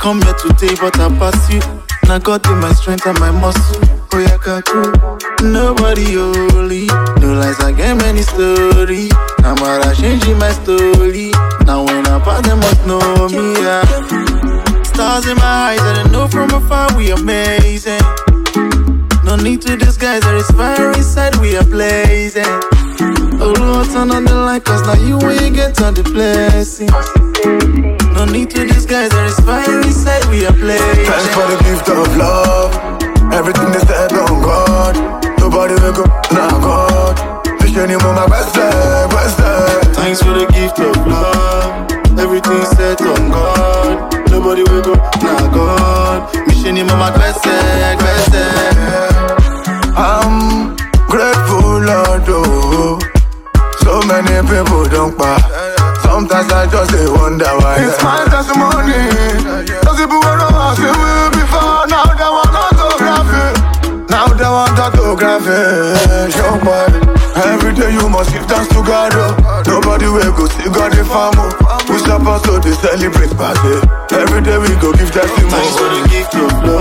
come here today, but I pass you. Now God in my strength and my muscle. Oh yeah, Kaku. Nobody holy. No lies, I get many stories. I'm out changing my story. Now when I pass, them must know me. Yeah. Stars in my eyes, and I know from afar we amazing. No need to disguise, there is fire inside, we are blazing. Oh Lord, turn on the light, cause now you when you get on the blessing. No need to disguise, there is fire inside, we are blazing. Thanks for the gift of love. Everything they said on God. Nobody will go, nah God. Fish anymore, my best day, best day. Thanks for the gift of love. Everything set on God. Nobody will go, nah God. Mission him on my best day, best day. I'm grateful, Lord, oh. So many people don't buy. Sometimes I just wonder why. It's my testimony. Those people were not asking me before. Now they want autography. Now they want autography. Show boy. Every day you must give thanks to God, oh. Nobody will go see God in farm, oh. We supposed to celebrate party. Every day we go give testimony. Thanks for the gift of love.